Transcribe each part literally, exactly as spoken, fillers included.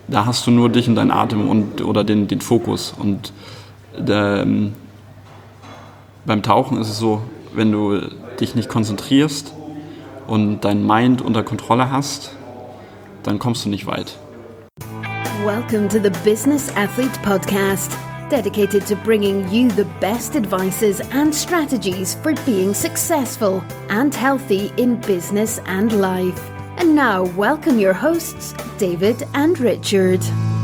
da hast du nur dich und deinen Atem und, oder den, den Fokus. Und ähm, beim Tauchen ist es so, wenn du dich nicht konzentrierst und dein Mind unter Kontrolle hast, dann kommst du nicht weit. Welcome to the Business Athlete Podcast, dedicated to bringing you the best advices and strategies for being successful and healthy in business and life. And now, welcome your hosts, David and Richard.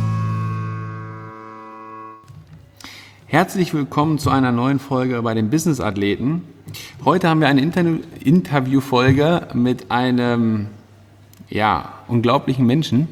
Herzlich willkommen zu einer neuen Folge bei den Business Athleten. Heute haben wir eine Inter- Interviewfolge mit einem ja, unglaublichen Menschen.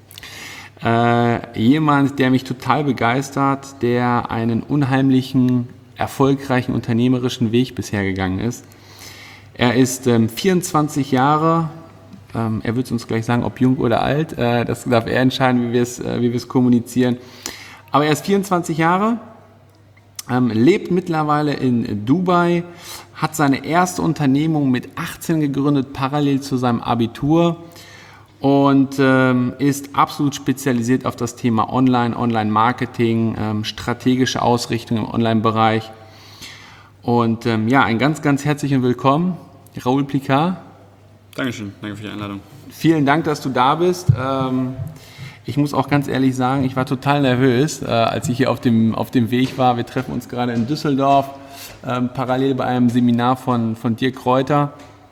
Äh, jemand, der mich total begeistert, der einen unheimlichen, erfolgreichen, unternehmerischen Weg bisher gegangen ist. Er ist ähm, vierundzwanzig Jahre, ähm, er wird uns gleich sagen, ob jung oder alt, äh, das darf er entscheiden, wie wir es äh, wie wir es kommunizieren. Aber er ist vierundzwanzig Jahre, ähm, lebt mittlerweile in Dubai, hat seine erste Unternehmung mit achtzehn gegründet, parallel zu seinem Abitur. Und ähm, ist absolut spezialisiert auf das Thema Online, Online-Marketing, ähm, strategische Ausrichtung im Online-Bereich. Und ähm, ja, ein ganz, ganz herzlichen Willkommen, Raoul Plicard. Dankeschön, danke für die Einladung. Vielen Dank, dass du da bist. Ähm, ich muss auch ganz ehrlich sagen, ich war total nervös, äh, als ich hier auf dem, auf dem Weg war. Wir treffen uns gerade in Düsseldorf, ähm, parallel bei einem Seminar von, von Dirk Kräuter.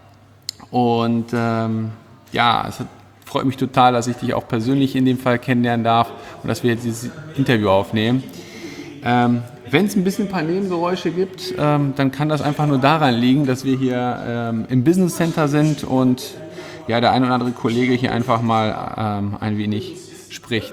Und ähm, ja, es hat freut mich total, dass ich dich auch persönlich in dem Fall kennenlernen darf und dass wir jetzt dieses Interview aufnehmen. Ähm, Wenn es ein bisschen ein paar Nebengeräusche gibt, ähm, dann kann das einfach nur daran liegen, dass wir hier ähm, im Business Center sind und ja, der ein oder andere Kollege hier einfach mal ähm, ein wenig spricht.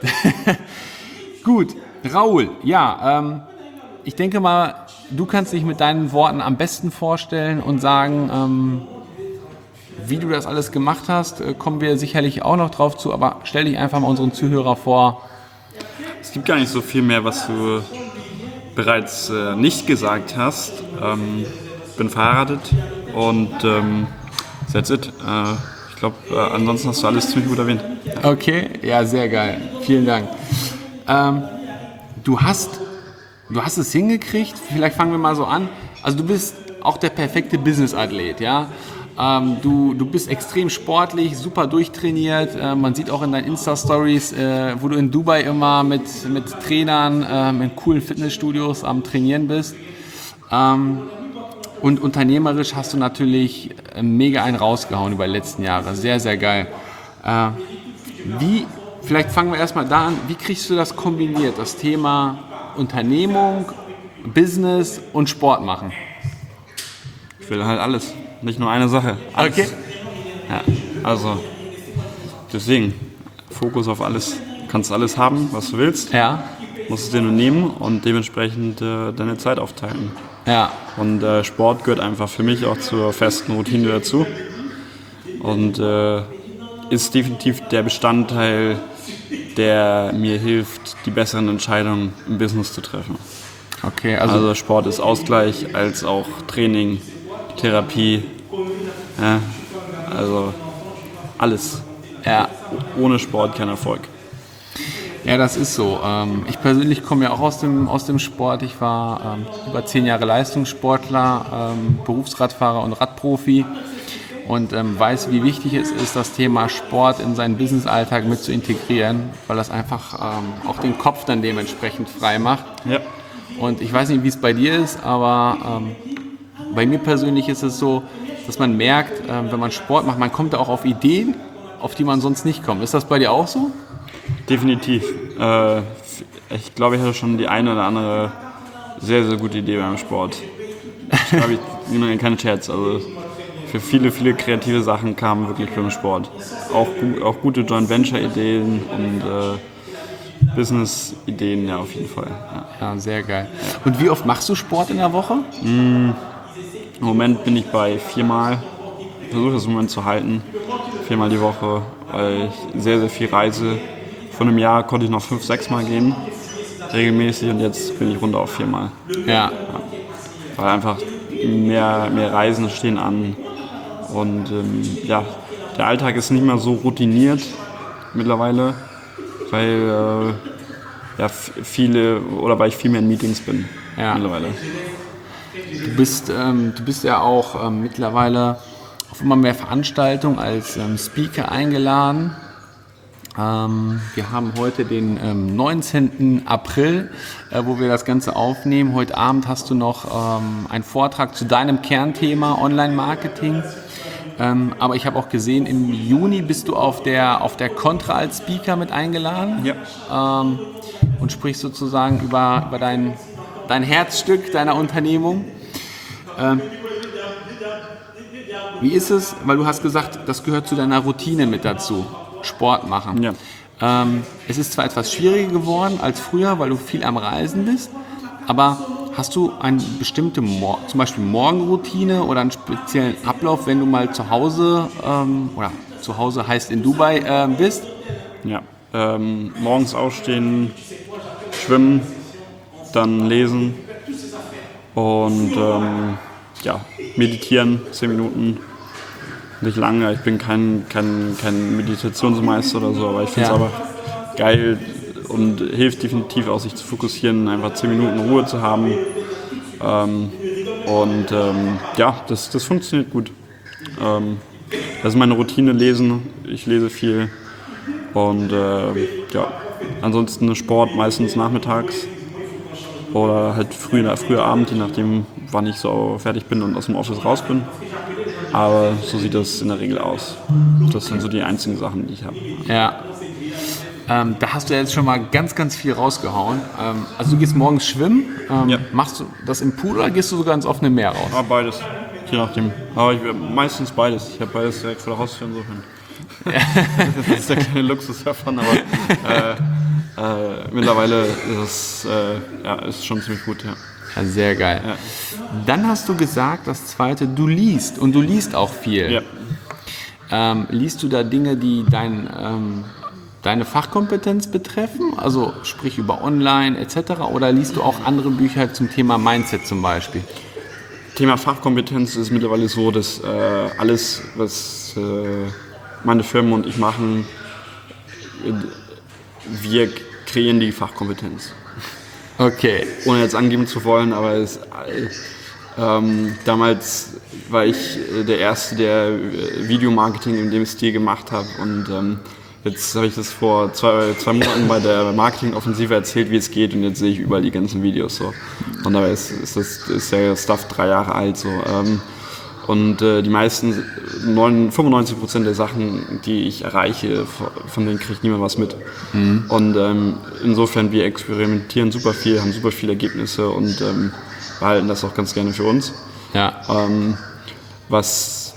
Gut, Raoul, ja, ähm, ich denke mal, du kannst dich mit deinen Worten am besten vorstellen und sagen, ähm, wie du das alles gemacht hast, kommen wir sicherlich auch noch drauf zu, aber stell dich einfach mal unseren Zuhörer vor. Es gibt gar nicht so viel mehr, was du bereits äh, nicht gesagt hast. Ähm, ich bin verheiratet und ähm, that's it. Äh, ich glaube, äh, ansonsten hast du alles ziemlich gut erwähnt. Okay, ja, sehr geil. Vielen Dank. Ähm, du hast, du hast es hingekriegt, vielleicht fangen wir mal so an. Also du bist auch der perfekte Business-Athlet, ja. Ähm, du, du bist extrem sportlich, super durchtrainiert. Äh, man sieht auch in deinen Insta-Stories, äh, wo du in Dubai immer mit, mit Trainern ähm, in coolen Fitnessstudios am Trainieren bist. Ähm, und unternehmerisch hast du natürlich äh, mega einen rausgehauen über die letzten Jahre. Sehr, sehr geil. Äh, wie, vielleicht fangen wir erstmal da an, wie kriegst du das kombiniert, das Thema Unternehmung, Business und Sport machen? Ich will halt alles. Nicht nur eine Sache. Alles. Okay. Ja, also deswegen, Fokus auf alles. Du kannst alles haben, was du willst. Ja. Musst es dir nur nehmen und dementsprechend äh, deine Zeit aufteilen. Ja. Und äh, Sport gehört einfach für mich auch zur festen Routine dazu. Und äh, ist definitiv der Bestandteil, der mir hilft, die besseren Entscheidungen im Business zu treffen. Okay, also, Also Sport ist Ausgleich als auch Training, Therapie, ja, also alles. ja. Ohne Sport kein Erfolg. Ja, das ist so. Ich persönlich komme ja auch aus dem, aus dem Sport. Ich war über zehn Jahre Leistungssportler, Berufsradfahrer und Radprofi und weiß, wie wichtig es ist, das Thema Sport in seinen Business-Alltag mit zu integrieren, weil das einfach auch den Kopf dann dementsprechend frei macht. Ja. Und ich weiß nicht, wie es bei dir ist, aber bei mir persönlich ist es so, dass man merkt, äh, wenn man Sport macht, man kommt da auch auf Ideen, auf die man sonst nicht kommt. Ist das bei dir auch so? Definitiv. Äh, ich glaube, ich hatte schon die eine oder andere sehr, sehr gute Idee beim Sport. Ich glaube, ich nehme keinen Scherz. Also für viele, viele kreative Sachen kamen wirklich beim Sport. Auch, auch gute Joint-Venture-Ideen und äh, Business-Ideen, ja, auf jeden Fall. Ja. Ja, sehr geil. Und wie oft machst du Sport in der Woche? Mmh. Im Moment bin ich bei viermal, ich versuche das im Moment zu halten, viermal die Woche, weil ich sehr, sehr viel reise. Vor einem Jahr konnte ich noch fünf, sechs Mal gehen, regelmäßig, und jetzt bin ich runter auf viermal. Ja. Ja. Weil einfach mehr, mehr Reisen stehen an und ähm, ja, der Alltag ist nicht mehr so routiniert mittlerweile, weil äh, ja, f- viele oder weil ich viel mehr in Meetings bin Ja. mittlerweile. Du bist, ähm, du bist ja auch ähm, mittlerweile auf immer mehr Veranstaltungen als ähm, Speaker eingeladen. Ähm, wir haben heute den ähm, neunzehnten April, äh, wo wir das Ganze aufnehmen. Heute Abend hast du noch ähm, einen Vortrag zu deinem Kernthema Online-Marketing. Ähm, aber ich habe auch gesehen, im Juni bist du auf der, auf der Contra als Speaker mit eingeladen. Ja. Ähm, und sprichst sozusagen über, über dein, dein Herzstück deiner Unternehmung. Ähm, wie ist es, weil du hast gesagt, das gehört zu deiner Routine mit dazu, Sport machen. Ja. Ähm, es ist zwar etwas schwieriger geworden als früher, weil du viel am Reisen bist, aber hast du eine bestimmte, Mor- zum Beispiel Morgenroutine oder einen speziellen Ablauf, wenn du mal zu Hause, ähm, oder zu Hause heißt in Dubai, äh, bist? Ja. Ähm, morgens aufstehen, schwimmen, dann lesen und ähm, ja, meditieren, zehn Minuten. Nicht lange, ich bin kein, kein, kein Meditationsmeister oder so, aber ich finde es Ja. aber geil und hilft definitiv auch, sich zu fokussieren, einfach zehn Minuten Ruhe zu haben. Ähm, und ähm, ja, das, das funktioniert gut. Ähm, das ist meine Routine, lesen, ich lese viel und äh, ja, ansonsten Sport meistens nachmittags oder halt früher, früher Abend, je nachdem, wann ich so fertig bin und aus dem Office raus bin. Aber so sieht das in der Regel aus. Das sind so die einzigen Sachen, die ich habe. Ja. Ähm, da hast du ja jetzt schon mal ganz, ganz viel rausgehauen. Ähm, also du gehst morgens schwimmen. Ähm, Ja. Machst du das im Pool oder gehst du sogar ins offene Meer raus? Aber beides, je nachdem. Aber ich, meistens beides. Ich habe beides direkt vor der Haustür insofern. Das ist der kleine Luxus davon, aber äh, äh, mittlerweile ist es äh, ja, ist schon ziemlich gut. Ja. Ja, sehr geil. Ja. Dann hast du gesagt, das zweite, du liest und du liest auch viel. Ja. Ähm, liest du da Dinge, die dein, ähm, deine Fachkompetenz betreffen? Also sprich über Online et cetera. Oder liest du auch andere Bücher zum Thema Mindset zum Beispiel? Thema Fachkompetenz ist mittlerweile so, dass äh, alles, was äh, meine Firma und ich machen, äh, wir kreieren die Fachkompetenz. Okay. Ohne jetzt angeben zu wollen, aber es, ähm, damals war ich äh, der Erste, der äh, Videomarketing in dem Stil gemacht hat und ähm, jetzt habe ich das vor zwei, zwei Monaten bei der Marketingoffensive erzählt, wie es geht und jetzt sehe ich überall die ganzen Videos so. Und dabei ist, ist, das, ist der Stuff drei Jahre alt so. Ähm, und äh, die meisten, fünfundneunzig Prozent der Sachen, die ich erreiche, von denen kriegt niemand was mit. Mhm. Und ähm, insofern, wir experimentieren super viel, haben super viele Ergebnisse und ähm, behalten das auch ganz gerne für uns. Ja. Ähm, was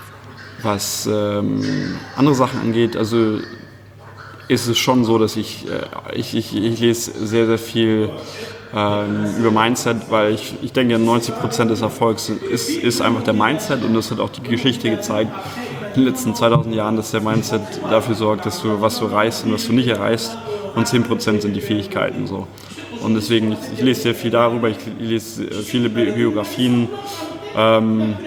was ähm, andere Sachen angeht, also ist es schon so, dass ich, äh, ich, ich, ich lese sehr, sehr viel ähm, über Mindset, weil ich, ich denke, neunzig Prozent des Erfolgs ist, ist einfach der Mindset und das hat auch die Geschichte gezeigt in den letzten zweitausend Jahren, dass der Mindset dafür sorgt, dass du was du erreichst und was du nicht erreichst und zehn Prozent sind die Fähigkeiten. So. Und deswegen, ich, ich lese sehr viel darüber, ich lese viele Bi- Biografien. Ähm,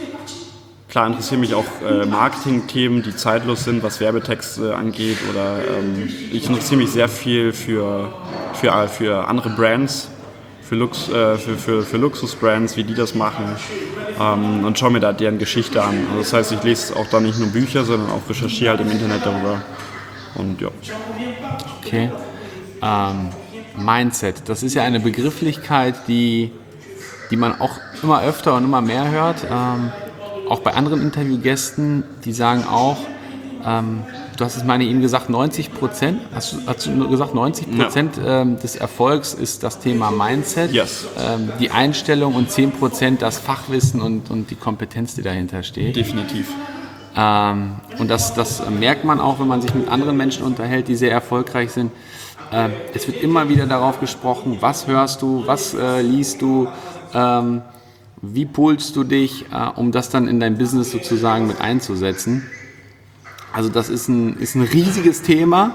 Klar interessieren mich auch äh, Marketing-Themen, die zeitlos sind, was Werbetexte angeht. Oder ähm, ich interessiere mich sehr viel für, für, für andere Brands, für, Lux, äh, für, für, für Luxus-Brands, wie die das machen. Ähm, und schaue mir da deren Geschichte an. Also das heißt, ich lese auch da nicht nur Bücher, sondern auch recherchiere halt im Internet darüber. Und ja. Okay. Ähm, Mindset, das ist ja eine Begrifflichkeit, die, die man auch immer öfter und immer mehr hört. Ähm, auch bei anderen Interviewgästen, die sagen auch, ähm, du hast es meine eben gesagt, neunzig Prozent, hast du, hast du gesagt, neunzig Prozent ja. ähm, des Erfolgs ist das Thema Mindset, Yes. ähm, die Einstellung und zehn Prozent das Fachwissen und, und die Kompetenz, die dahinter steht. Definitiv. Ähm, und das, das merkt man auch, wenn man sich mit anderen Menschen unterhält, die sehr erfolgreich sind. Ähm, es wird immer wieder darauf gesprochen, was hörst du, was äh, liest du, ähm, wie polst du dich, äh, um das dann in dein Business sozusagen mit einzusetzen. Also das ist ein, ist ein riesiges Thema,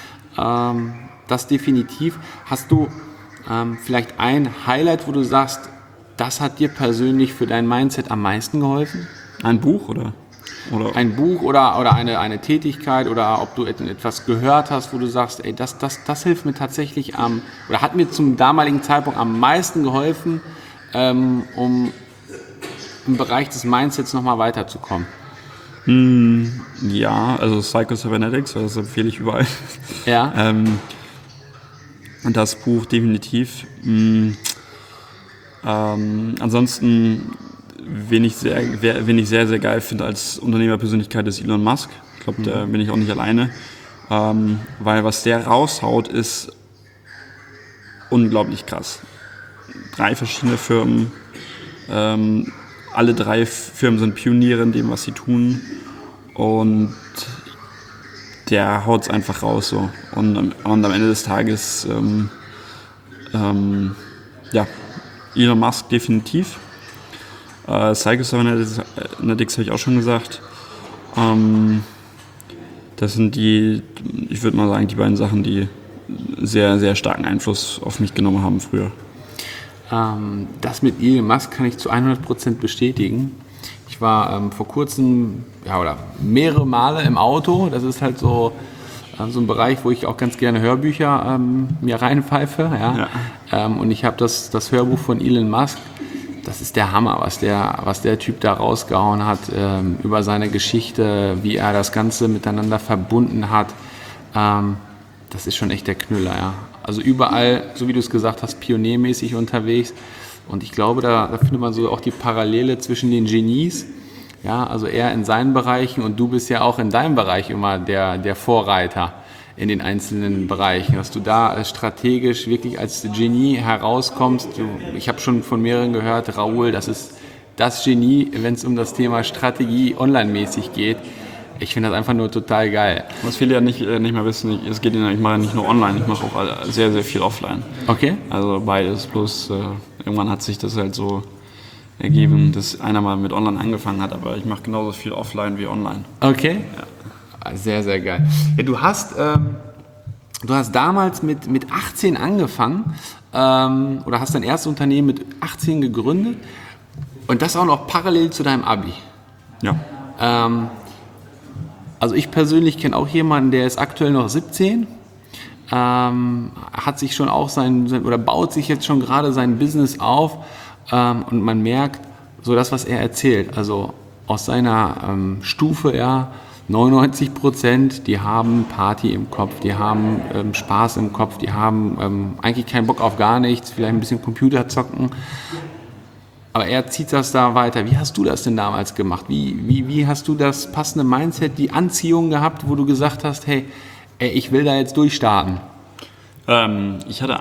ähm, das definitiv. Hast du ähm, vielleicht ein Highlight, wo du sagst, das hat dir persönlich für dein Mindset am meisten geholfen? Ein Buch oder? Oder ein Buch oder, oder eine, eine Tätigkeit oder ob du etwas gehört hast, wo du sagst, ey, das, das, das hilft mir tatsächlich am, oder hat mir zum damaligen Zeitpunkt am meisten geholfen, ähm, um im Bereich des Mindsets nochmal weiterzukommen? ja, also Psycho-Cybernetics, das empfehle ich überall. Ja. ähm, das Buch definitiv. Mm, ähm, ansonsten, wen ich, sehr, wer, wen ich sehr, sehr geil finde als Unternehmerpersönlichkeit ist Elon Musk. Ich glaube, da bin ich auch nicht alleine. Ähm, weil was der raushaut, ist unglaublich krass. Drei verschiedene Firmen. Ähm, alle drei Firmen sind Pioniere in dem, was sie tun. Und der haut es einfach raus so. Und, und am Ende des Tages, ähm, ähm, ja, Elon Musk definitiv. Äh, Psycho-Cybernetics habe ich auch schon gesagt. Ähm, das sind die, ich würde mal sagen, die beiden Sachen, die sehr, sehr starken Einfluss auf mich genommen haben früher. Ähm, das mit Elon Musk kann ich zu hundert Prozent bestätigen. Ich war ähm, vor kurzem, ja, oder mehrere Male im Auto. Das ist halt so, äh, so ein Bereich, wo ich auch ganz gerne Hörbücher ähm, mir reinpfeife. Ja? Ja. Ähm, und ich habe das, das Hörbuch von Elon Musk. Das ist der Hammer, was der, was der Typ da rausgehauen hat ähm, über seine Geschichte, wie er das Ganze miteinander verbunden hat. Ähm, das ist schon echt der Knüller, ja. Also überall, so wie du es gesagt hast, pioniermäßig unterwegs. Und ich glaube, da, da findet man so auch die Parallele zwischen den Genies. Ja, also er in seinen Bereichen und du bist ja auch in deinem Bereich immer der, der Vorreiter in den einzelnen Bereichen. Dass du da strategisch wirklich als Genie herauskommst. Du, ich habe schon von mehreren gehört, Raoul, das ist das Genie, wenn es um das Thema Strategie online-mäßig geht. Ich finde das einfach nur total geil. Was viele ja nicht, nicht mehr wissen, es geht ja, ich mache nicht nur online, ich mache auch sehr, sehr viel offline. Okay. Also beides, bloß äh, irgendwann hat sich das halt so ergeben, dass einer mal mit online angefangen hat, aber ich mache genauso viel offline wie online. Okay. Ja. Sehr, sehr geil. Ja, du hast, ähm, du hast damals mit, mit achtzehn angefangen ähm, oder hast dein erstes Unternehmen mit achtzehn gegründet und das auch noch parallel zu deinem Abi. Ja. Ähm, Also ich persönlich kenne auch jemanden, der ist aktuell noch siebzehn, ähm, hat sich schon auch sein, sein oder baut sich jetzt schon gerade sein Business auf ähm, und man merkt so das, was er erzählt, also aus seiner ähm, Stufe, ja, neunundneunzig Prozent, die haben Party im Kopf, die haben ähm, Spaß im Kopf, die haben ähm, eigentlich keinen Bock auf gar nichts, vielleicht ein bisschen Computer zocken. Aber er zieht das da weiter. Wie hast du das denn damals gemacht? Wie, wie, wie hast du das passende Mindset, die Anziehung gehabt, wo du gesagt hast, hey, ey, ich will da jetzt durchstarten? Ähm, ich hatte,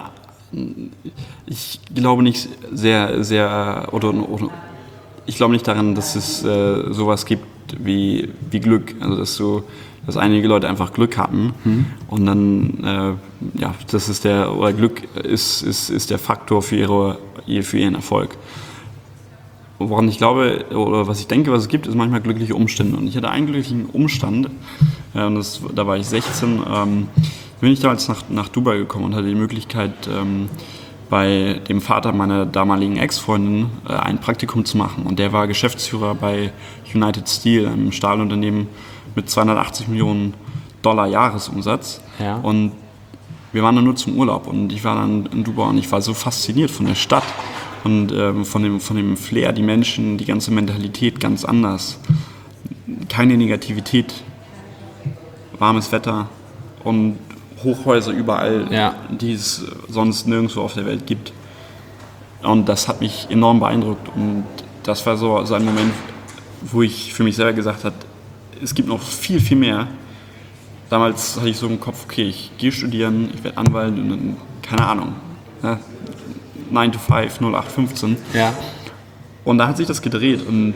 ich glaube nicht sehr, sehr, oder, oder ich glaube nicht daran, dass es äh, sowas gibt wie, wie Glück. Also dass so, dass einige Leute einfach Glück hatten mhm. und dann, äh, ja, das ist der, oder Glück ist, ist, ist der Faktor für ihre, für ihren Erfolg. Woran ich glaube, oder was ich denke, was es gibt, ist manchmal glückliche Umstände. Und ich hatte einen glücklichen Umstand, äh, und das, da war ich sechzehn, ähm, bin ich damals nach, nach Dubai gekommen und hatte die Möglichkeit, ähm, bei dem Vater meiner damaligen Ex-Freundin äh, ein Praktikum zu machen. Und der war Geschäftsführer bei United Steel, einem Stahlunternehmen mit zweihundertachtzig Millionen Dollar Jahresumsatz. Ja. Und wir waren dann nur zum Urlaub und ich war dann in Dubai und ich war so fasziniert von der Stadt. Und ähm, von, dem, von dem Flair, die Menschen, die ganze Mentalität ganz anders. Keine Negativität, warmes Wetter und Hochhäuser überall, ja. die es sonst nirgendwo auf der Welt gibt. Und das hat mich enorm beeindruckt. Und das war so, so ein Moment, wo ich für mich selber gesagt habe, es gibt noch viel, viel mehr. Damals hatte ich so im Kopf, okay, ich gehe studieren, ich werde Anwalt und dann, keine Ahnung. Ja, neun to five, null acht fünfzehn. Ja. Und da hat sich das gedreht und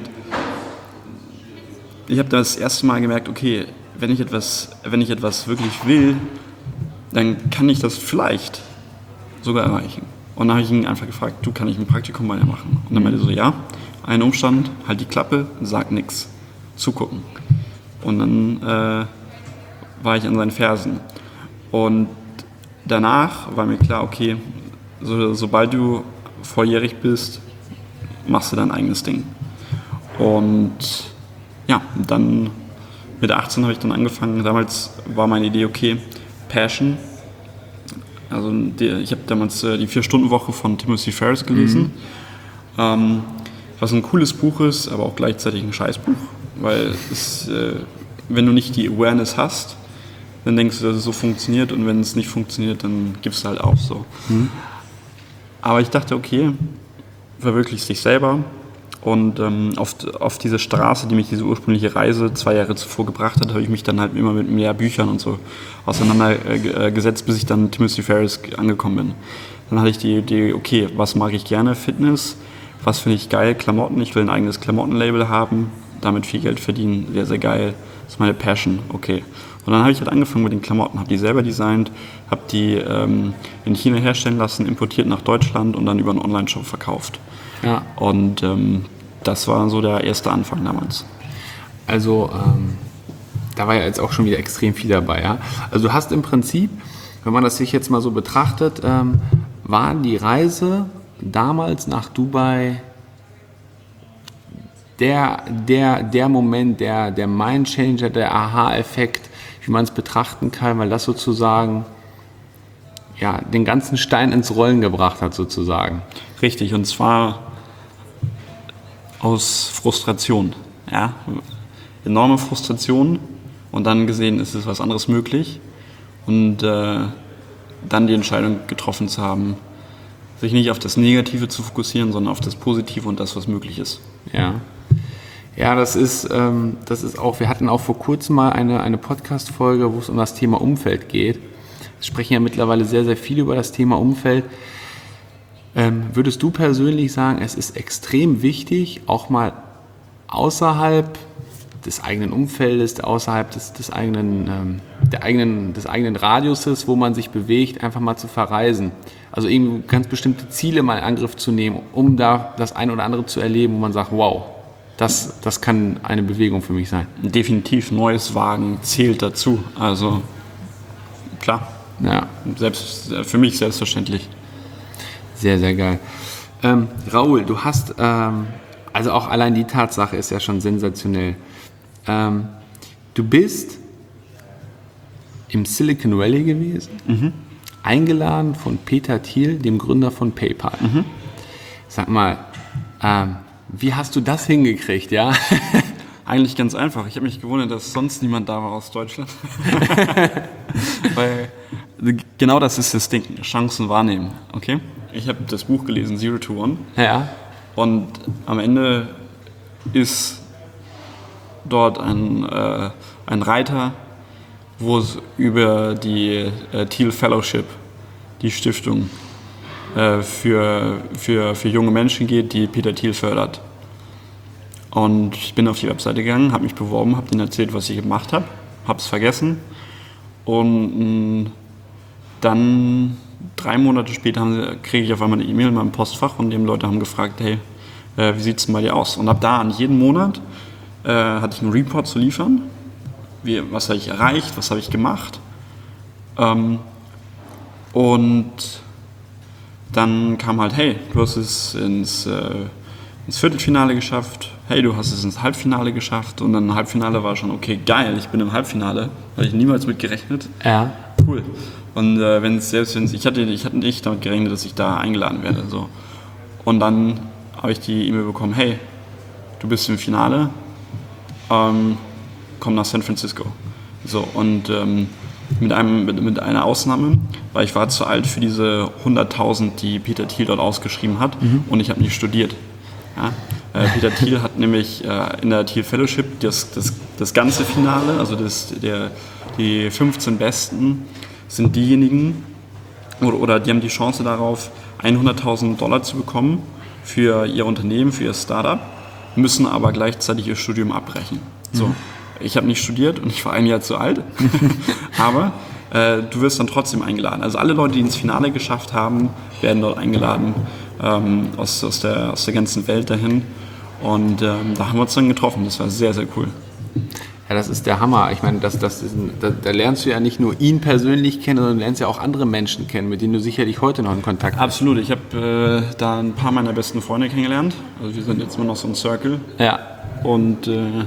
ich habe das erste Mal gemerkt, okay, wenn ich etwas, wenn ich etwas wirklich will, dann kann ich das vielleicht sogar erreichen. Und dann habe ich ihn einfach gefragt, du, kann ich ein Praktikum bei dir machen? Und dann meinte er so, ja, ein Umstand, halt die Klappe, sag nix, zugucken. Und dann äh, war ich an seinen Fersen. Und danach war mir klar, okay, So, sobald du volljährig bist, machst du dein eigenes Ding. Und ja, dann mit achtzehn habe ich dann angefangen. Damals war meine Idee, okay, Passion. Also die, ich habe damals äh, die Vier-Stunden-Woche von Timothy Ferriss gelesen. Mhm. Ähm, was ein cooles Buch ist, aber auch gleichzeitig ein Scheißbuch. Weil es, äh, wenn du nicht die Awareness hast, dann denkst du, dass es so funktioniert, und wenn es nicht funktioniert, dann gibst du halt auf so. Mhm. Aber ich dachte, okay, verwirklichst dich selber. Und ähm, auf, auf diese Straße, die mich diese ursprüngliche Reise zwei Jahre zuvor gebracht hat, habe ich mich dann halt immer mit mehr Büchern und so auseinandergesetzt, bis ich dann Timothy Ferriss angekommen bin. Dann hatte ich die Idee, okay, was mag ich gerne? Fitness. Was finde ich geil? Klamotten. Ich will ein eigenes Klamottenlabel haben, damit viel Geld verdienen. Sehr, sehr geil. Das ist meine Passion. Okay. Und dann habe ich halt angefangen mit den Klamotten, habe die selber designt, habe die ähm, in China herstellen lassen, importiert nach Deutschland und dann über einen Online-Shop verkauft. Ja. Und ähm, das war so der erste Anfang damals. Also ähm, da war ja jetzt auch schon wieder extrem viel dabei. Ja? Also du hast im Prinzip, wenn man das sich jetzt mal so betrachtet, ähm, war die Reise damals nach Dubai der, der, der Moment, der, der Mindchanger, der Aha-Effekt, wie man es betrachten kann, weil das sozusagen ja, den ganzen Stein ins Rollen gebracht hat sozusagen. Richtig, und zwar aus Frustration. Ja? Enorme Frustration, und dann gesehen, ist es was anderes möglich, und äh, dann die Entscheidung getroffen zu haben, sich nicht auf das Negative zu fokussieren, sondern auf das Positive und das, was möglich ist. Ja. Ja, das ist, ähm, das ist auch, wir hatten auch vor kurzem mal eine, eine Podcast-Folge, wo es um das Thema Umfeld geht. Wir sprechen ja mittlerweile sehr, sehr viel über das Thema Umfeld. Ähm, würdest du persönlich sagen, es ist extrem wichtig, auch mal außerhalb des eigenen Umfeldes, außerhalb des, des, eigenen, ähm, der eigenen, des eigenen Radiuses, wo man sich bewegt, einfach mal zu verreisen? Also irgendwie ganz bestimmte Ziele mal in Angriff zu nehmen, um da das eine oder andere zu erleben, wo man sagt, wow, Das, das kann eine Bewegung für mich sein. Definitiv, neues Wagen zählt dazu. Also klar, ja. Selbst, für mich selbstverständlich. Sehr, sehr geil. Ähm, Raoul, du hast, ähm, also auch allein die Tatsache ist ja schon sensationell. Ähm, du bist im Silicon Valley gewesen, mhm. eingeladen von Peter Thiel, dem Gründer von PayPal. Mhm. Sag mal, ähm, wie hast du das hingekriegt, ja? Eigentlich ganz einfach. Ich habe mich gewundert, dass sonst niemand da war aus Deutschland. Weil genau das ist das Ding, Chancen wahrnehmen, okay? Ich habe das Buch gelesen, Zero to One. Ja. Und am Ende ist dort ein, äh, ein Reiter, wo es über die äh, Thiel Fellowship, die Stiftung, Für, für, für junge Menschen geht, die Peter Thiel fördert. Und ich bin auf die Webseite gegangen, habe mich beworben, habe denen erzählt, was ich gemacht habe, habe es vergessen. Und dann, drei Monate später, kriege ich auf einmal eine E-Mail in meinem Postfach, und die Leute haben gefragt, hey, äh, wie sieht es denn bei dir aus? Und ab da, an jeden Monat, äh, hatte ich einen Report zu liefern. Wie, was habe ich erreicht, was habe ich gemacht. Ähm, und dann kam halt, hey, du hast es ins, äh, ins Viertelfinale geschafft, hey, du hast es ins Halbfinale geschafft, und dann im Halbfinale war schon, okay, geil, ich bin im Halbfinale, habe ich niemals mit gerechnet. Ja. Cool. Und äh, wenn es selbst, wenn ich hatte, ich hatte nicht damit gerechnet, dass ich da eingeladen werde, so. Und dann habe ich die E-Mail bekommen, hey, du bist im Finale, ähm, komm nach San Francisco. So, und ähm, Mit, einem, mit, mit einer Ausnahme, weil ich war zu alt für diese hunderttausend, die Peter Thiel dort ausgeschrieben hat, mhm. und ich habe nicht studiert. Ja? Äh, Peter Thiel hat nämlich äh, in der Thiel Fellowship das, das, das ganze Finale, also das, der, die fünfzehn Besten sind diejenigen, oder, oder die haben die Chance darauf, hunderttausend Dollar zu bekommen für ihr Unternehmen, für ihr Startup, müssen aber gleichzeitig ihr Studium abbrechen. So. Mhm. Ich habe nicht studiert und ich war ein Jahr zu alt, aber äh, du wirst dann trotzdem eingeladen. Also alle Leute, die ins Finale geschafft haben, werden dort eingeladen, ähm, aus, aus, der, aus der ganzen Welt dahin. Und ähm, da haben wir uns dann getroffen. Das war sehr, sehr cool. Ja, das ist der Hammer. Ich meine, das, das ist ein, da, da lernst du ja nicht nur ihn persönlich kennen, sondern du lernst ja auch andere Menschen kennen, mit denen du sicherlich heute noch in Kontakt bist. Absolut. Ich habe äh, da ein paar meiner besten Freunde kennengelernt. Also wir sind jetzt immer noch so ein Circle. Ja. Und äh,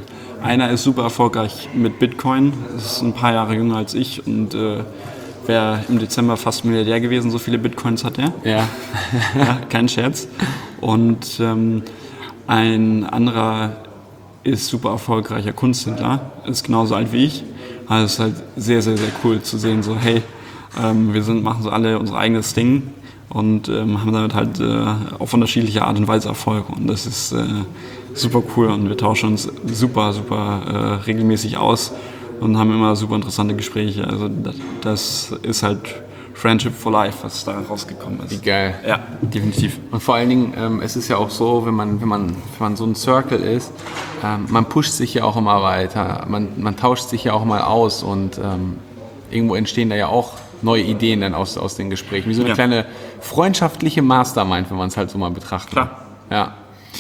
einer ist super erfolgreich mit Bitcoin, ist ein paar Jahre jünger als ich und äh, wäre im Dezember fast Milliardär gewesen, so viele Bitcoins hat er. Ja. Ja, kein Scherz. Und ähm, ein anderer ist super erfolgreicher Kunsthändler, ist genauso alt wie ich. Also es ist halt sehr, sehr, sehr cool zu sehen, so hey, ähm, wir sind, machen so alle unser eigenes Ding und ähm, haben damit halt äh, auf unterschiedliche Art und Weise Erfolg. Und das ist äh, super cool und wir tauschen uns super, super äh, regelmäßig aus und haben immer super interessante Gespräche. Also das, das ist halt Friendship for Life, was da rausgekommen ist. Wie geil. Ja, definitiv. Und vor allen Dingen, ähm, es ist ja auch so, wenn man, wenn man, wenn man so ein Circle ist, ähm, man pusht sich ja auch immer weiter, man, man tauscht sich ja auch mal aus und ähm, irgendwo entstehen da ja auch neue Ideen dann aus, aus den Gesprächen. Wie so eine Ja. kleine freundschaftliche Mastermind, wenn man es halt so mal betrachtet. Klar. Ja.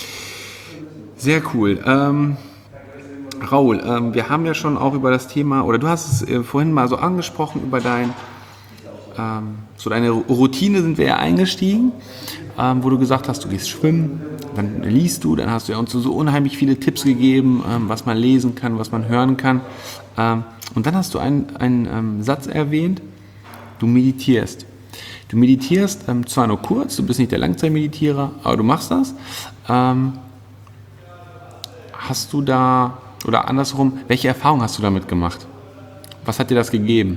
Sehr cool. Ähm, Raoul, ähm, wir haben ja schon auch über das Thema, oder du hast es äh, vorhin mal so angesprochen, über dein, ähm, so deine Routine sind wir ja eingestiegen, ähm, wo du gesagt hast, du gehst schwimmen, dann liest du, dann hast du ja uns so, so unheimlich viele Tipps gegeben, ähm, was man lesen kann, was man hören kann. Ähm, und dann hast du einen, einen ähm, Satz erwähnt, du meditierst. Du meditierst ähm, zwar nur kurz, du bist nicht der Langzeitmeditierer, aber du machst das. Ähm, hast du da, oder andersrum, welche Erfahrungen hast du damit gemacht? Was hat dir das gegeben?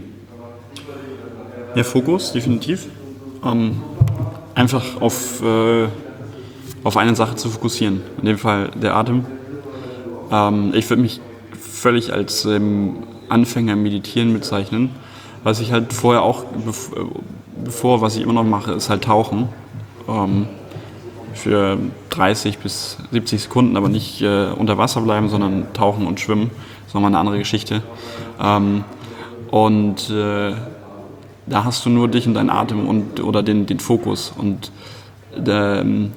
Ja, Fokus, definitiv. Ähm, einfach auf, äh, auf eine Sache zu fokussieren. In dem Fall der Atem. Ähm, ich würde mich völlig als ähm, Anfänger im Meditieren bezeichnen. Was ich halt vorher auch, bev- bevor, was ich immer noch mache, ist halt Tauchen. Ähm, für dreißig bis siebzig Sekunden, aber nicht äh, unter Wasser bleiben, sondern tauchen und schwimmen. Das ist nochmal eine andere Geschichte. Ähm, und äh, da hast du nur dich und deinen Atem und, oder den, den Fokus. Und der, ähm,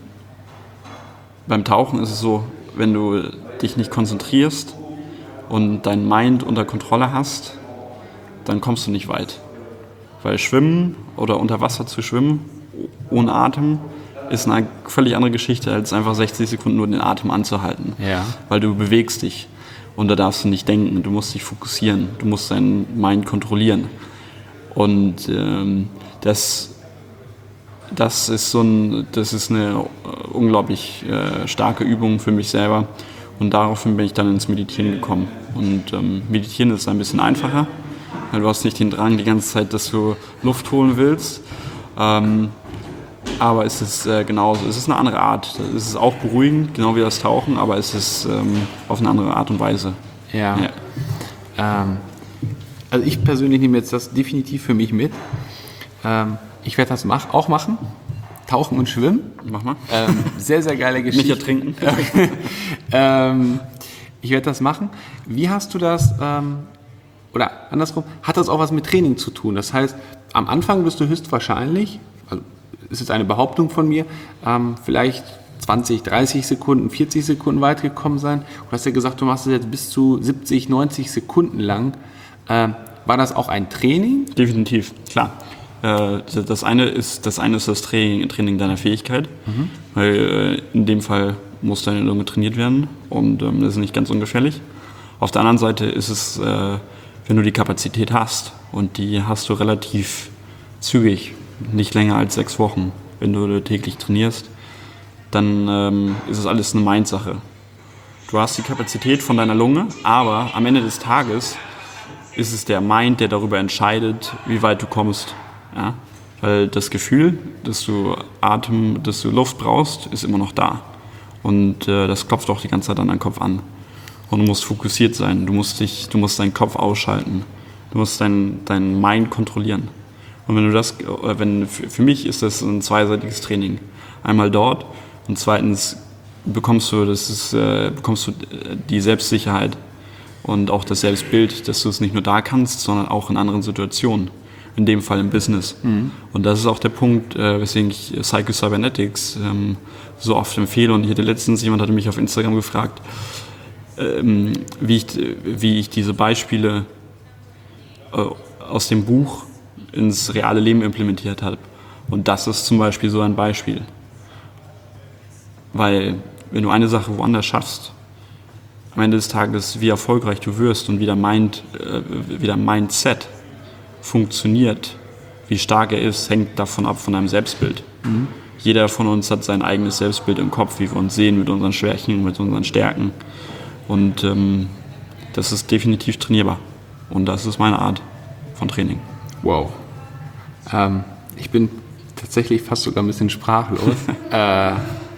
beim Tauchen ist es so, wenn du dich nicht konzentrierst und dein Mind unter Kontrolle hast, dann kommst du nicht weit. Weil Schwimmen oder unter Wasser zu schwimmen ohne Atem ist eine völlig andere Geschichte, als einfach sechzig Sekunden nur den Atem anzuhalten. Ja. Weil du bewegst dich und da darfst du nicht denken, du musst dich fokussieren, du musst deinen Mind kontrollieren. Und ähm, das, das, ist so ein, das ist eine unglaublich äh, starke Übung für mich selber und daraufhin bin ich dann ins Meditieren gekommen. Und ähm, Meditieren ist ein bisschen einfacher, weil du hast nicht den Drang die ganze Zeit, dass du Luft holen willst. Ähm, Aber es ist äh, genauso, es ist eine andere Art. Es ist auch beruhigend, genau wie das Tauchen, aber es ist ähm, auf eine andere Art und Weise. Ja. Ja. Ähm, also ich persönlich nehme jetzt das definitiv für mich mit. Ähm, ich werde das mach, auch machen. Tauchen und Schwimmen. Mach mal. Ähm, sehr, sehr geile Geschichte. Nicht ertrinken. ähm, ich werde das machen. Wie hast du das, ähm, oder andersrum, hat das auch was mit Training zu tun? Das heißt, am Anfang wirst du höchstwahrscheinlich, also ist jetzt eine Behauptung von mir, ähm, vielleicht zwanzig, dreißig Sekunden, vierzig Sekunden weit gekommen sein. Du hast ja gesagt, du machst es jetzt bis zu siebzig, neunzig Sekunden lang. Ähm, war das auch ein Training? Definitiv, klar. Äh, das, eine ist, das eine ist das Training, Training deiner Fähigkeit, mhm. weil äh, in dem Fall muss deine Lunge trainiert werden und ähm, das ist nicht ganz ungefährlich. Auf der anderen Seite ist es, äh, wenn du die Kapazität hast und die hast du relativ zügig, nicht länger als sechs Wochen, wenn du täglich trainierst, dann ähm, ist es alles eine Mindsache. Du hast die Kapazität von deiner Lunge, aber am Ende des Tages ist es der Mind, der darüber entscheidet, wie weit du kommst. Ja? Weil das Gefühl, dass du Atem, dass du Luft brauchst, ist immer noch da. Und äh, das klopft auch die ganze Zeit an deinen Kopf an. Und du musst fokussiert sein, du musst, dich, du musst deinen Kopf ausschalten, du musst deinen dein Mind kontrollieren. Und wenn du das, wenn, für mich ist das ein zweiseitiges Training. Einmal dort und zweitens bekommst du, das ist, äh, bekommst du die Selbstsicherheit und auch das Selbstbild, dass du es nicht nur da kannst, sondern auch in anderen Situationen. In dem Fall im Business. Mhm. Und das ist auch der Punkt, äh, weswegen ich Psycho-Cybernetics ähm, so oft empfehle. Und ich hatte letztens, jemand hatte mich auf Instagram gefragt, ähm, wie, ich, wie ich diese Beispiele äh, aus dem Buch ins reale Leben implementiert habe. Und das ist zum Beispiel so ein Beispiel. Weil wenn du eine Sache woanders schaffst, am Ende des Tages, wie erfolgreich du wirst und wie der, Mind, äh, wie der Mindset funktioniert, wie stark er ist, hängt davon ab, von deinem Selbstbild. Mhm. Jeder von uns hat sein eigenes Selbstbild im Kopf, wie wir uns sehen, mit unseren Schwächen, mit unseren Stärken. Und ähm, das ist definitiv trainierbar. Und das ist meine Art von Training. Wow. Ähm, ich bin tatsächlich fast sogar ein bisschen sprachlos. äh,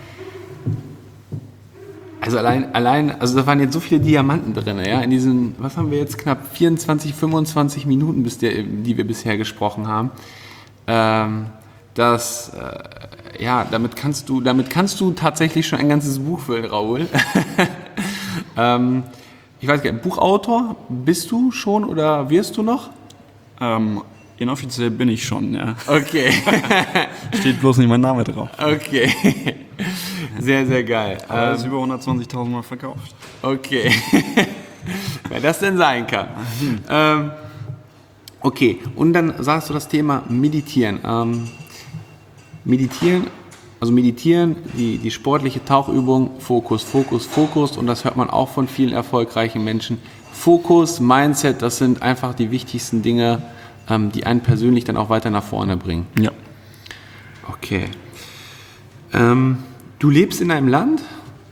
also allein, allein, also da waren jetzt so viele Diamanten drin, ja, in diesen, was haben wir jetzt, knapp vierundzwanzig, fünfundzwanzig Minuten, bis der, die wir bisher gesprochen haben. Ähm, das, äh, ja, damit kannst du, damit kannst du tatsächlich schon ein ganzes Buch füllen, Raoul. ähm, ich weiß gar nicht, Buchautor bist du schon oder wirst du noch? Ähm, inoffiziell bin ich schon, ja. Okay. Steht bloß nicht mein Name drauf. Okay. Sehr, sehr geil. Aber ähm, ist über hundertzwanzigtausend Mal verkauft. Okay. Wer das denn sein kann. ähm, okay, und dann sagst du das Thema Meditieren. Ähm, meditieren, also Meditieren, die, die sportliche Tauchübung, Fokus, Fokus, Fokus. Und das hört man auch von vielen erfolgreichen Menschen. Fokus, Mindset, das sind einfach die wichtigsten Dinge, ähm, die einen persönlich dann auch weiter nach vorne bringen. Ja. Okay. Ähm, du lebst in einem Land,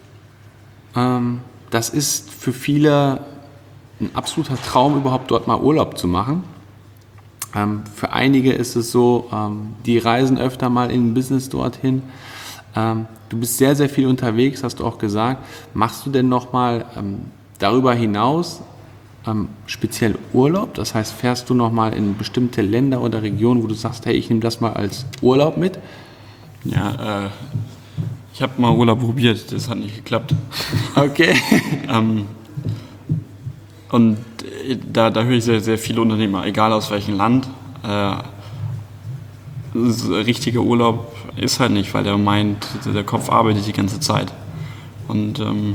ähm, das ist für viele ein absoluter Traum, überhaupt dort mal Urlaub zu machen. Ähm, für einige ist es so, ähm, die reisen öfter mal in Business dorthin. Ähm, du bist sehr, sehr viel unterwegs, hast du auch gesagt. Machst du denn nochmal ähm, darüber hinaus ähm, speziell Urlaub? Das heißt, fährst du nochmal in bestimmte Länder oder Regionen, wo du sagst, hey, ich nehme das mal als Urlaub mit? Ja, äh, ich habe mal Urlaub probiert, das hat nicht geklappt. Okay. ähm, und da, da höre ich sehr, sehr viele Unternehmer, egal aus welchem Land. Äh, richtiger Urlaub ist halt nicht, weil der meint, der Kopf arbeitet die ganze Zeit. Und ähm,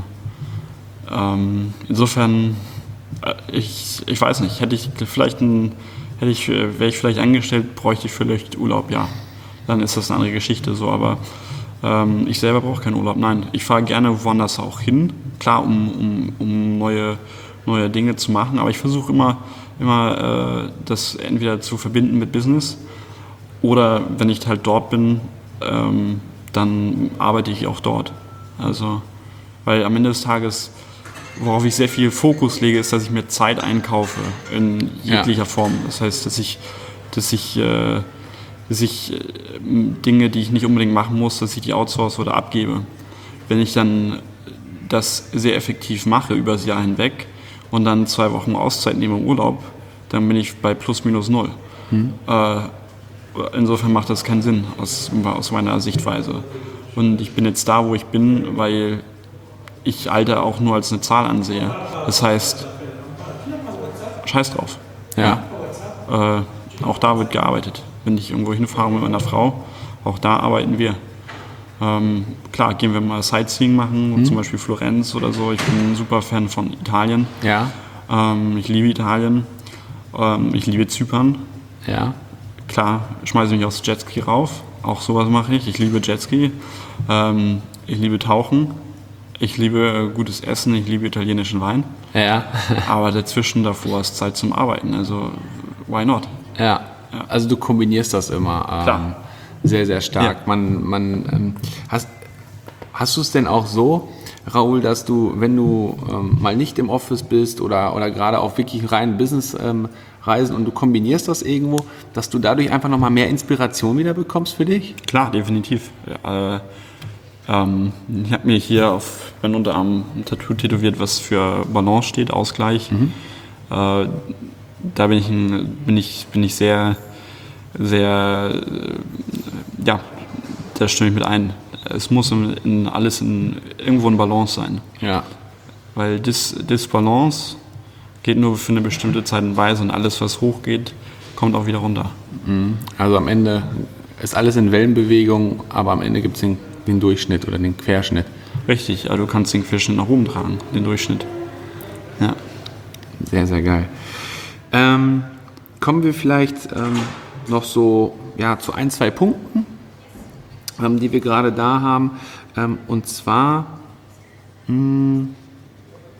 ähm, insofern, äh, ich, ich weiß nicht, hätte ich vielleicht ein, hätte ich, wäre ich vielleicht angestellt, bräuchte ich vielleicht Urlaub, ja. Dann ist das eine andere Geschichte so, aber ähm, ich selber brauche keinen Urlaub, nein. Ich fahre gerne woanders auch hin, klar, um, um, um neue, neue Dinge zu machen, aber ich versuche immer, immer äh, das entweder zu verbinden mit Business oder wenn ich halt dort bin, ähm, dann arbeite ich auch dort. Also, weil am Ende des Tages, worauf ich sehr viel Fokus lege, ist, dass ich mir Zeit einkaufe in jeglicher ja. Form. Das heißt, dass ich, dass ich äh, dass ich äh, Dinge, die ich nicht unbedingt machen muss, dass ich die outsource oder abgebe. Wenn ich dann das sehr effektiv mache über das Jahr hinweg und dann zwei Wochen Auszeit nehme im Urlaub, dann bin ich bei plus minus null. Hm. Äh, insofern macht das keinen Sinn aus, aus meiner Sichtweise. Und ich bin jetzt da, wo ich bin, weil ich Alter auch nur als eine Zahl ansehe. Das heißt, scheiß drauf. Ja. Ja. Äh, auch da wird gearbeitet. Wenn ich irgendwo hinfahre mit meiner Frau, auch da arbeiten wir. Ähm, klar, gehen wir mal Sightseeing machen, mhm. zum Beispiel Florenz oder so. Ich bin ein super Fan von Italien. Ja. Ähm, ich liebe Italien. Ähm, ich liebe Zypern. Ja. Klar, schmeiße mich aufs Jetski rauf. Auch sowas mache ich. Ich liebe Jetski. Ähm, ich liebe Tauchen. Ich liebe gutes Essen. Ich liebe italienischen Wein. Ja. Aber dazwischen davor ist Zeit zum Arbeiten. Also, why not? Ja. Also du kombinierst das immer ähm, sehr, sehr stark. Ja. Man, man, ähm, hast, hast du es denn auch so, Raoul, dass du, wenn du ähm, mal nicht im Office bist oder, oder gerade auf wirklich reinen Business-Reisen ähm, und du kombinierst das irgendwo, dass du dadurch einfach nochmal mehr Inspiration wieder bekommst für dich? Klar, definitiv. Ja, äh, ähm, ich habe mir hier auf meinem Unterarm ein Tattoo tätowiert, was für Balance steht, Ausgleich. Mhm. Äh, da bin ich, ein, bin ich, bin ich sehr, sehr, äh, ja, da stimme ich mit ein. Es muss in, in alles in, irgendwo in Balance sein. Ja. Weil Dis, Disbalance geht nur für eine bestimmte Zeit und Weise und alles, was hochgeht, kommt auch wieder runter. Also am Ende ist alles in Wellenbewegung, aber am Ende gibt es den, den Durchschnitt oder den Querschnitt. Richtig, also du kannst den Querschnitt nach oben tragen, den Durchschnitt. Ja. Sehr, sehr geil. Ähm, kommen wir vielleicht ähm, noch so ja, zu ein, zwei Punkten, ähm, die wir gerade da haben. Ähm, und zwar, mh,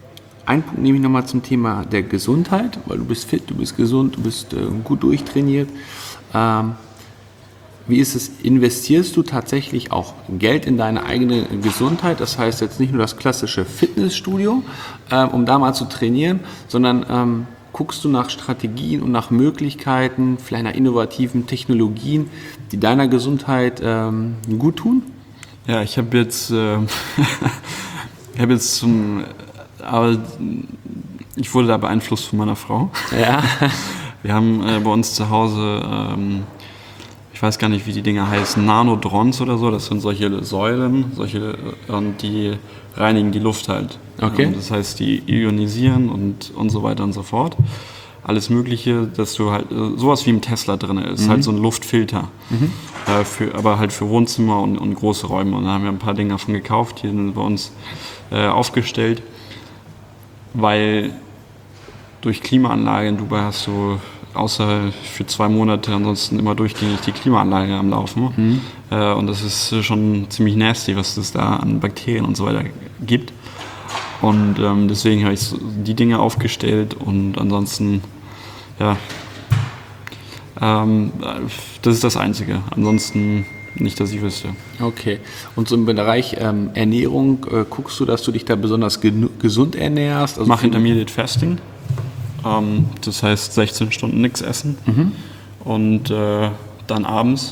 einen Punkt nehme ich nochmal zum Thema der Gesundheit, weil du bist fit, du bist gesund, du bist äh, gut durchtrainiert. Ähm, wie ist es, investierst du tatsächlich auch Geld in deine eigene Gesundheit? Das heißt jetzt nicht nur das klassische Fitnessstudio, ähm, um da mal zu trainieren, sondern ähm, guckst du nach Strategien und nach Möglichkeiten, vielleicht nach innovativen Technologien, die deiner Gesundheit ähm, gut tun? Ja, ich habe jetzt, äh, ich habe jetzt zum, aber ich wurde da beeinflusst von meiner Frau. Ja. Wir haben äh, bei uns zu Hause, ähm, ich weiß gar nicht, wie die Dinger heißen, Nanodrons oder so. Das sind solche Säulen, solche, und die reinigen die Luft halt. Okay. Ähm, das heißt, die ionisieren und, und so weiter und so fort. Alles Mögliche, dass du halt, sowas wie im Tesla drin ist, mhm. halt so ein Luftfilter. Mhm. Äh, für, aber halt für Wohnzimmer und, und große Räume. Und da haben wir ein paar Dinge davon gekauft, die sind bei uns äh, aufgestellt. Weil durch Klimaanlage in Dubai hast du außer für zwei Monate ansonsten immer durchgängig die Klimaanlage am Laufen. Mhm. Äh, und das ist schon ziemlich nasty, was es da an Bakterien und so weiter gibt. Und ähm, deswegen habe ich so die Dinge aufgestellt und ansonsten, ja, ähm, das ist das Einzige. Ansonsten nicht, dass ich wüsste. Okay. Und so im Bereich ähm, Ernährung, äh, guckst du, dass du dich da besonders genu- gesund ernährst? Also ich mache Intermediate Fasting. Ähm, das heißt sechzehn Stunden nichts essen. Mhm. Und äh, dann abends.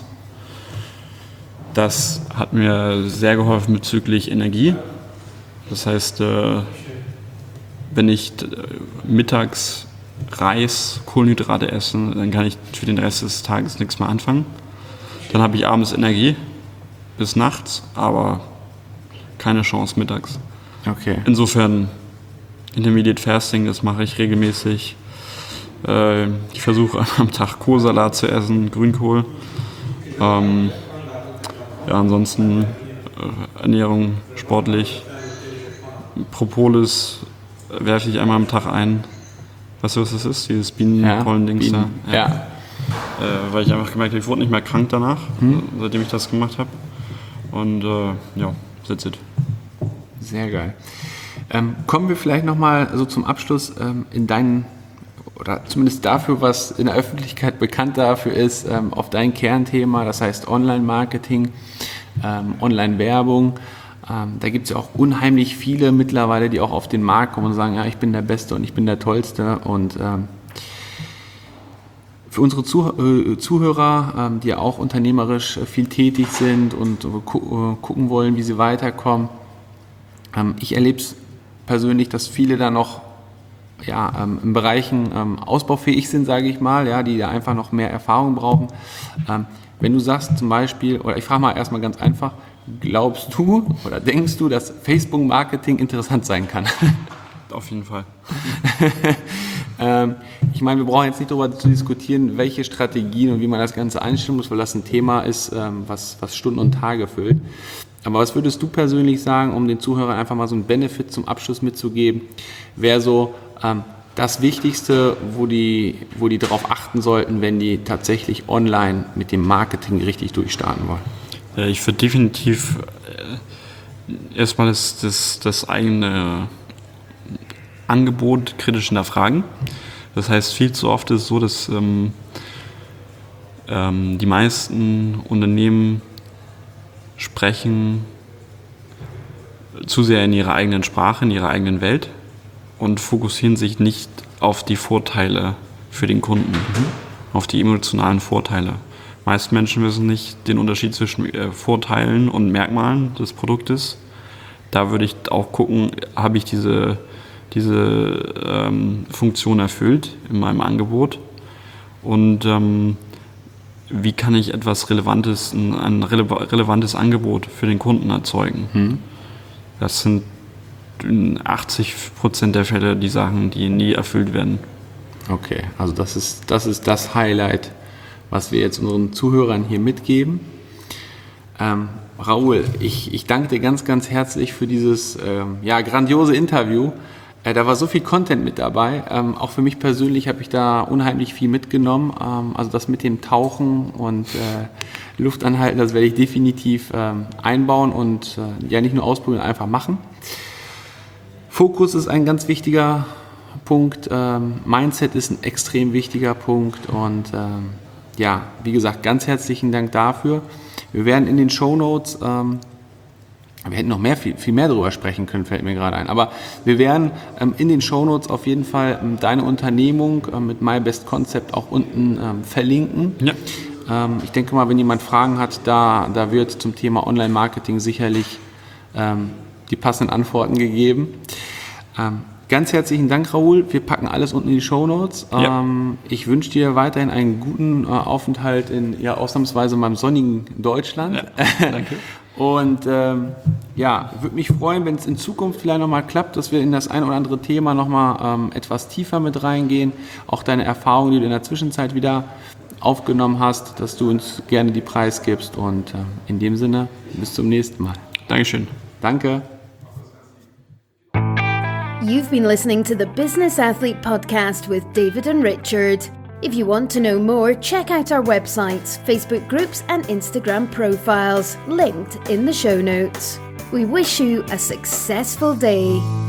Das hat mir sehr geholfen bezüglich Energie. Das heißt, äh, wenn ich äh, mittags Reis, Kohlenhydrate esse, dann kann ich für den Rest des Tages nichts mehr anfangen. Dann habe ich abends Energie bis nachts, aber keine Chance mittags. Okay. Insofern Intermediate Fasting, das mache ich regelmäßig. Äh, ich versuche am Tag Kohlsalat zu essen, Grünkohl. Ähm, ja, ansonsten äh, Ernährung sportlich. Propolis werfe ich einmal am Tag ein. Weißt du, was das ist? Dieses Bienenpollen-Dings ja, da. Ja. ja. Äh, weil ich einfach gemerkt habe, ich wurde nicht mehr krank danach, hm. seitdem ich das gemacht habe. Und äh, ja, that's it. Sehr geil. Ähm, kommen wir vielleicht nochmal so zum Abschluss ähm, in deinen, oder zumindest dafür, was in der Öffentlichkeit bekannt dafür ist, ähm, auf dein Kernthema, das heißt Online-Marketing, ähm, Online-Werbung. Ähm, da gibt es ja auch unheimlich viele mittlerweile, die auch auf den Markt kommen und sagen, ja, ich bin der Beste und ich bin der Tollste. Und ähm, für unsere Zuh- äh, Zuhörer, ähm, die ja auch unternehmerisch äh, viel tätig sind und äh, gu- äh, gucken wollen, wie sie weiterkommen, ähm, ich erlebe es persönlich, dass viele da noch ja, ähm, in Bereichen ähm, ausbaufähig sind, sage ich mal, ja, die da einfach noch mehr Erfahrung brauchen. Ähm, wenn du sagst zum Beispiel, oder ich frage mal erstmal ganz einfach, glaubst du oder denkst du, dass Facebook-Marketing interessant sein kann? Auf jeden Fall. ähm, ich meine, wir brauchen jetzt nicht darüber zu diskutieren, welche Strategien und wie man das Ganze einstellen muss, weil das ein Thema ist, ähm, was, was Stunden und Tage füllt. Aber was würdest du persönlich sagen, um den Zuhörern einfach mal so einen Benefit zum Abschluss mitzugeben, wäre so ähm, das Wichtigste, wo die, wo die darauf achten sollten, wenn die tatsächlich online mit dem Marketing richtig durchstarten wollen? Ja, ich würde definitiv äh, erstmal das, das, das eigene Angebot kritisch hinterfragen. Das heißt, viel zu oft ist es so, dass ähm, ähm, die meisten Unternehmen sprechen zu sehr in ihrer eigenen Sprache, in ihrer eigenen Welt und fokussieren sich nicht auf die Vorteile für den Kunden, mhm. auf die emotionalen Vorteile. Meiste Menschen wissen nicht den Unterschied zwischen äh, Vorteilen und Merkmalen des Produktes. Da würde ich auch gucken, habe ich diese, diese ähm, Funktion erfüllt in meinem Angebot und ähm, wie kann ich etwas Relevantes, ein, ein rele- relevantes Angebot für den Kunden erzeugen. Hm. Das sind in achtzig Prozent der Fälle die Sachen, die nie erfüllt werden. Okay, also das ist das, ist das Highlight, was wir jetzt unseren Zuhörern hier mitgeben. Ähm, Raoul, ich, ich danke dir ganz, ganz herzlich für dieses ähm, ja, grandiose Interview. Äh, da war so viel Content mit dabei. Ähm, auch für mich persönlich habe ich da unheimlich viel mitgenommen. Ähm, also das mit dem Tauchen und äh, Luft anhalten, das werde ich definitiv ähm, einbauen und äh, ja nicht nur ausprobieren, einfach machen. Fokus ist ein ganz wichtiger Punkt, ähm, Mindset ist ein extrem wichtiger Punkt und ähm, ja, wie gesagt, ganz herzlichen Dank dafür. Wir werden in den Shownotes, ähm, wir hätten noch mehr, viel, viel mehr darüber sprechen können, fällt mir gerade ein, aber wir werden ähm, in den Shownotes auf jeden Fall ähm, deine Unternehmung ähm, mit My Best Concept auch unten ähm, verlinken. Ja. Ähm, ich denke mal, wenn jemand Fragen hat, da, da wird zum Thema Online-Marketing sicherlich ähm, die passenden Antworten gegeben. Ähm, ganz herzlichen Dank, Raoul. Wir packen alles unten in die Shownotes. Ja. Ähm, ich wünsche dir weiterhin einen guten äh, Aufenthalt in ja, ausnahmsweise meinem sonnigen Deutschland. Ja, danke. Und ähm, ja, würde mich freuen, wenn es in Zukunft vielleicht nochmal klappt, dass wir in das ein oder andere Thema nochmal ähm, etwas tiefer mit reingehen. Auch deine Erfahrungen, die du in der Zwischenzeit wieder aufgenommen hast, dass du uns gerne die Preis gibst. Und ähm, in dem Sinne, bis zum nächsten Mal. Dankeschön. Danke. You've been listening to the Business Athlete Podcast with David and Richard. If you want to know more, check out our websites, Facebook groups, and Instagram profiles, linked in the show notes. We wish you a successful day.